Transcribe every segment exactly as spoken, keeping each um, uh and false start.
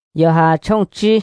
giờ hà trông chi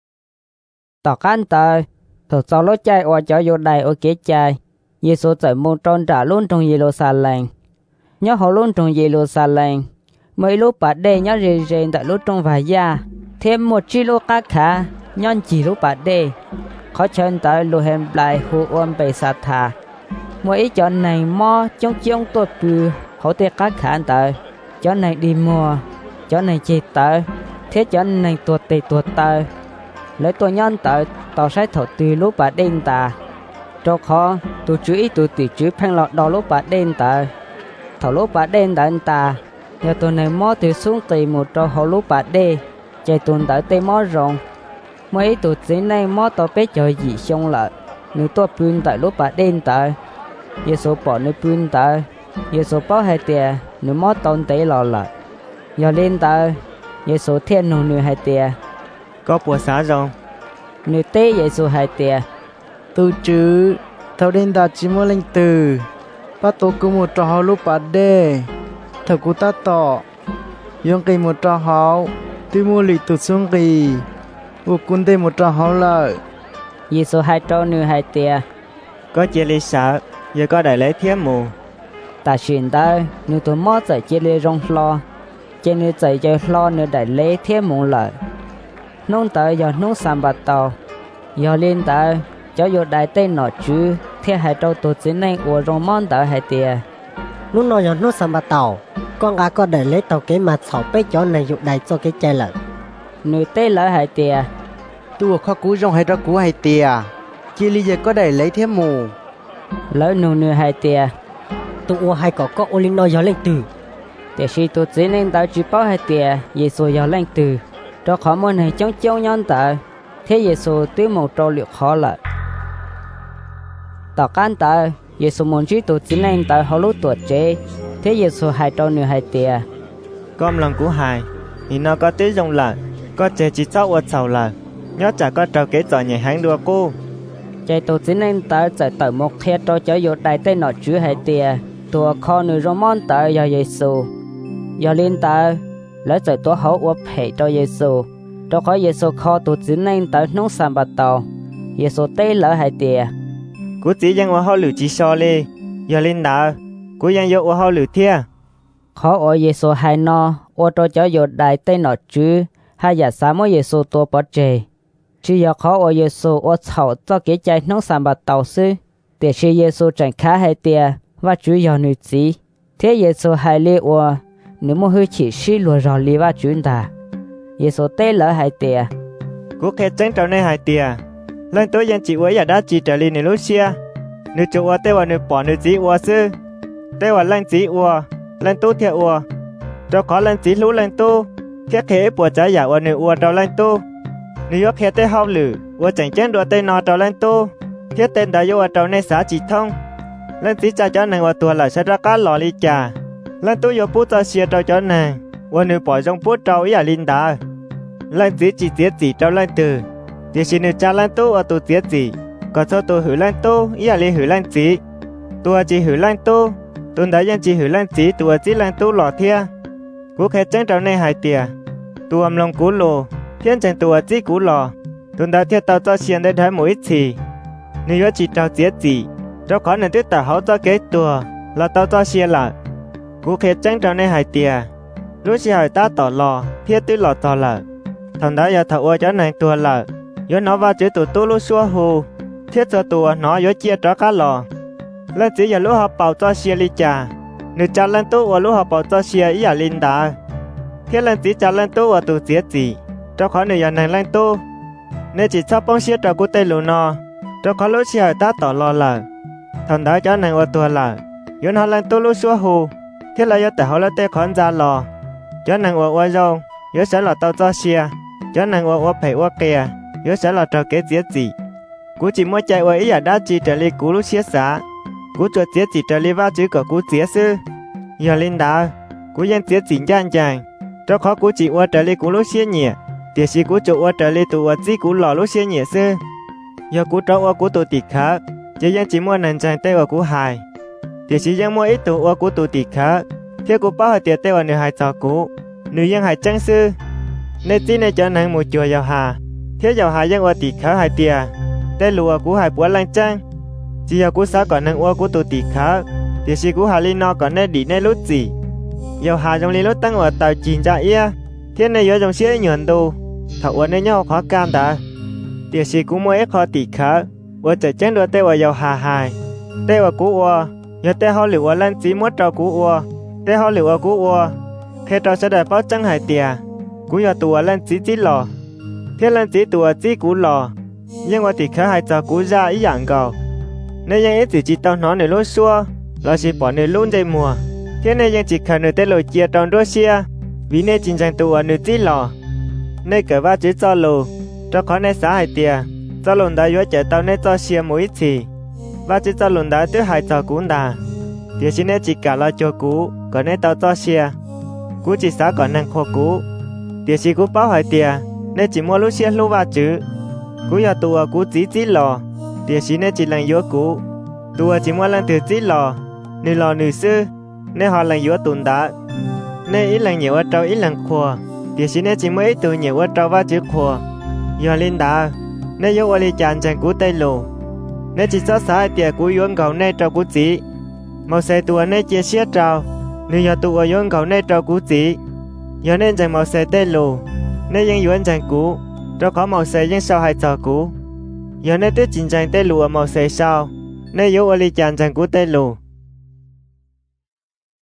tỏ can tờ thổ sau lối chạy ở chỗ vô đầy ở kế chạy Giêsu chạy môn tròn trả luôn trong Giê-ru-sa-lem nhớ họ luôn trong Giê-ru-sa-lem mấy lúc bà đê nhớ rì rì tại lúc trong vài gia thêm một chi lúc cá khá nhon chỉ lúc bà đê khó chân tới lù hèm lại hù ôm bề xa thà mỗi ý chọn này mò trong chiông tuột bù hỗ tiết cá khá tới chọn này đi mua chọn này chê tới thế chọn này tuột tì tuột tới lấy tôi nhon tới tàu sai thổ tùy lúc bà đêm ta cho khó tôi chú ý tôi tùy chú phanh lọt đo lúc bà đêm tới thổ lúc bà đêm tới ta giờ tôi này mò từ xuống tì một trò hậu lúc bà đê chạy tuần tới tê mò rộng mấy tụi dưới này mò tao bé chơi gì xong lại nếu tôi pin tại lúc bà đêm tới giờ số bỏ nơi pin tới giờ số bao hai tiền nếu mò tôn tế lò lại giờ lên tới giờ số thiên nụ nửa hai tiền có bùa xá rồi nửa tế giờ số hai tiền tôi chứ thâu đến ta chỉ muốn lên từ bắt tôi cứ một trò hậu lúc bà đê thật của ta tỏ dùng kỳ một trò hậu tôi mua lì tụt xuống kỳ vô quân tê một trò hậu lợi giờ số hai trò nửa hai tiền có chia lý sợ giờ có đại lễ thiếp mù ta chuyển tới nếu tôi mò chạy chia lê rong lo trên nơi chạy chơi lo nơi đại lễ thiếp mù lợi nông tới giờ nông sàm bát tàu giờ lên tới cho vô đại tên nọ chứ thế hai trò tụt dưới này của rong món tới hai tiền lúc nào giờ lúc sắm bát tàu con gái có để lấy tàu cái mặt sầu bé chó này dụng đại cho cái chai lợn nửa tế lợi hai tiền tôi khó cú rong hay đó cú hai tiền chia ly giờ có để lấy thêm mù lợi nụ nửa hai tiền tôi ua hai có có olin nói giờ lên từ để khi tụt dưới này tới chỉ bao hai tiền Giêsu giờ lên từ cho khó môn này chống chống nhon tới thế Giêsu tuy một trâu liệu khó lợi tỏ can tới Giêsu muốn chỉ tụt dưới này tới họ lúc tuột chế thế Giêsu hai trâu nửa hai tiền con lần của hai thì nó có tí rong lại có chế chỉ cháu ở sầu lại nhớ chả có trâu kế giỏi nhảy háng đùa cô chạy tụt dưới này tới chạy tới một thiết cho cho vô đại tên nọ chữ hai tiền tua kho nửa rong món tới giờ Giêsu giờ lên tới lấy chạy tua hậu uất hệ cho Giêsu cho khó Giêsu kho tụt dưới này tới nông sản bát tàu Giêsu tế lỡ hai tiền cú chỉ dân ở hậu lử chỉ so lê giờ lên đó cú dân vô ở hậu lử thia khó ở Giêsu hai no ở cho cho vô đại tên nọ chữ hai giả sáng mới Giêsu tua bỏ chè chỉ giờ khó ở Giêsu ở chậu cho cái chạy nông sản bát tàu sư để khi Giêsu chẳng khá hai tiền và chủ giờ nữ chỉ thế Giêsu hai lê ở nếu mà hơi chỉ suy lùa rồi li và chuyện ta Giêsu tế lỡ hai tiền cú khe tránh trâu này hai tiền lần tối dân chỉ uống giờ đã chỉ trở lên lúc xưa nếu chú uống tê vào nếu bỏ nếu chỉ uống sư tê vào lần chỉ uống lần tu thiệt uống cho khó lần chỉ lú lần tu thiết khế bỏ trái giả uống nếu uống trâu lần tu nếu uống khe tê hao lử uống chẳng chén đùa tê nọ trâu lần tu thiết tên đã uống trâu này xả chỉ thông lần chỉ cha cho nàng uống tua là sẽ ra cá lò li trà lần tu uống bút cho xia trâu cho nàng uống nếu bỏ trong bút trâu ý à linh đá lần chỉ chỉ tiết chỉ trâu lần từ thì xin được cha lần tu ở tu tiết chỉ còn sau tu hử lần tu ý à li hử lần chỉ tu chỉ hử lần tu tu đã dân chỉ hử lần chỉ tu chỉ lần tu lò thia cú khé chân trâu này hai tia tu âm long cú lồ thiên chân tu chỉ cú lò tu đã thiết tao cho xiên để thấy mỗi chỉ nếu chỉ trâu tiết chỉ cho khó nên tiếp tao hậu cho kế tua là tao cho xiên lại cú khé chân trâu này hai tia lúc xí hỏi ta tỏ lò thiết tứ lò tỏ lại thằng đó giờ thầu cho này tua lại giờ nó vào chữ tụ tu lúc xua hù thiết cho tua nó giờ chia cho cá lò lên chỉ giờ lúc họ bảo cho xia li trà nếu cha lên tu ở lúc họ bảo cho xia ý à linh đá thiết lên chỉ cha lên tu ở tụ tiết chỉ cho khó nếu giờ này lên tu nên chỉ cho bông xia cho cú tây lù nó cho khó lúc xí hỏi ta tỏ lò lại thằng đó cho này ở tua lại giờ nó lên tu lúc xua hù thiết là giờ tại họ lên tê khón ra lò cho nàng ở ở đâu giờ sẽ là tao cho xia cho nàng ở ở phải ở kia giờ sẽ là trò kế giết gì cú chỉ muốn chạy ở ý ở đã chỉ trở lại cú lúc xia xả cú cho giết chỉ trở lại vào chữ của cú giết sư giờ lên đó cú yên giết chỉ nhanh chàng cho khó cú chỉ ở trở lại cú lúc xia nhẹ thì chỉ cú cho ở trở lại tụ ở chỉ cú lò lúc xia nhẹ sư giờ cú trâu ở cú tụ tịt khác chỉ yên chỉ muốn nền chàng tay ở cú hài thì chỉ yên muốn ít tụ ở cú tụ tịt khác thế cú bảo tiệt tay vào nửa hai trò cú nửa yên hai chân sư nên chỉ nên cho nàng một chùa giàu hà thế giàu hà dân qua tỷ khá hai tia té lùa cú hai bữa lang trang chỉ giàu cú sáu còn nàng qua cú tụ tỷ khá thì si cú hà li no còn nên đi nên lút gì giàu hà trong li lút tăng ở tàu chín ra ia thế này giờ trong xe nhuận đồ thảo qua nên nhau khó cam đã thì si cú mua ép khó tỷ khá qua chạy chén đua té qua giàu hà hai té qua cú qua giờ té họ liều qua lang chỉ mất trâu cú qua té họ liều qua cú qua khi trâu sẽ đợi bao trắng hai tia cú giờ tụi lang chỉ chỉ lò thế lang chỉ tụi chỉ cú lò nhưng mà thì khá hai giờ cú ra ý dạng cầu nênยังít thì chỉ tao nói này lối xua là chỉ bỏ này luôn dây mùa thế nênยังchỉ khởi nơi tới lối chia tròn đua xia vì nên chính trang tụi nơi chỉ lò nên cởi va chỉ cho lù cho khó nên xã hai tia cho lùn đã yếu chạy tao nên cho xia mỗi chỉ va chỉ cho lùn đã tới hai giờ cú đà thì chỉ nên chỉ cả lo cho cú còn nên tao cho xia cú chỉ xã còn năng khô cú thì chỉ cú báo hai tia nên chỉ mua lúc xia lúc va chữ cú giờ tụi cú chỉ chỉ lò thì chỉ nên chỉ làm yếu cú tụi chỉ mua làm từ chỉ lò nửa lò nửa sư nên họ làm yếu tụi đã nên ít làm nhiều ở trâu ít làm khua thì chỉ nên chỉ mới ít tụi nhiều ở trâu va chữ khua giờ lên đã nên yếu ở đi chán chán cú tây lù nên chỉ sáu sáu tiệt cú yếu cầu nên trâu cú chỉ màu xe tụi nên chia sẻ trâu nửa giờ tụi yếu cầu nên trâu cú chỉ giờ nên chán màu xe tây lù nênยังyếu chán cú trâu có màu xeยังsau hai giờ cú giờ nên tới chính trang tây lù ở màu xe sau nên yếu ở đi chán chán cú tây lù